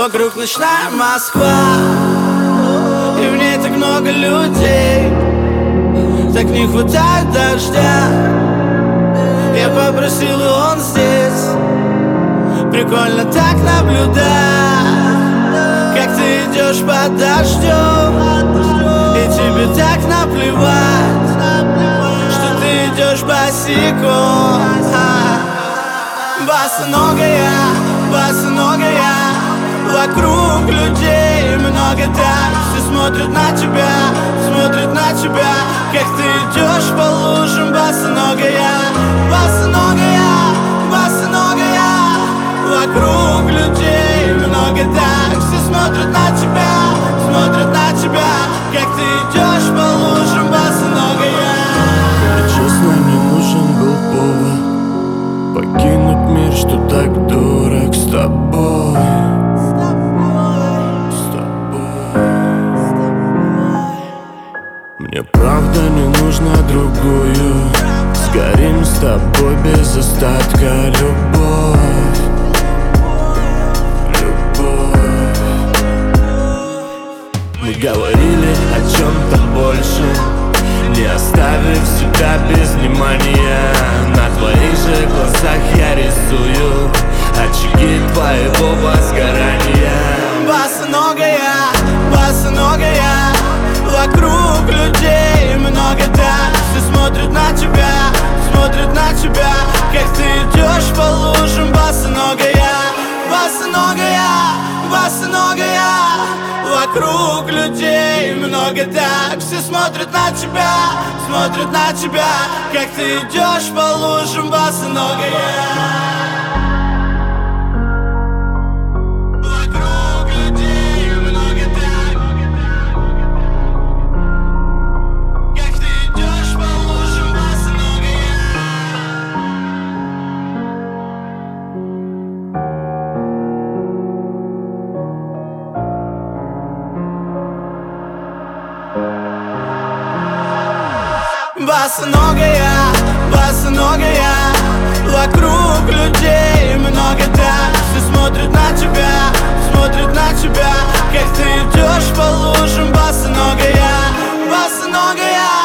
Вокруг ночная Москва, и в ней так много людей, так не хватает дождя. Я попросил, и он здесь. Прикольно так наблюдать, как ты идешь под дождем, и тебе так наплевать, что ты идешь босиком. Босоногая, босоногая, вокруг людей много так. Все смотрят на тебя, как ты идешь по лужам. Босоногая, босоногая, босоногая, вокруг людей много так. Все смотрят на тебя, как ты идешь по лужам. Босоногая. Честно, не нужен был повод покинуть мир, что так дорог с тобой. Мне правда не нужна другую. Сгорим с тобой без остатка. Любовь, любовь. Мы говорили о чем-то большем, не оставив себя без внимания. На твоих же глазах я рисую очаги твоего возгорания. Босоногая, босоногая, вокруг людей много так. Все смотрят на тебя, как ты идешь по лужам. Босоногая, босоногая, босоногая, вокруг людей много так. Все смотрят на тебя, как ты идешь по лужам. Босоногая. Босоногая, босоногая, вокруг людей много так. Все смотрят на тебя, как ты идешь по лужам. Босоногая, босоногая,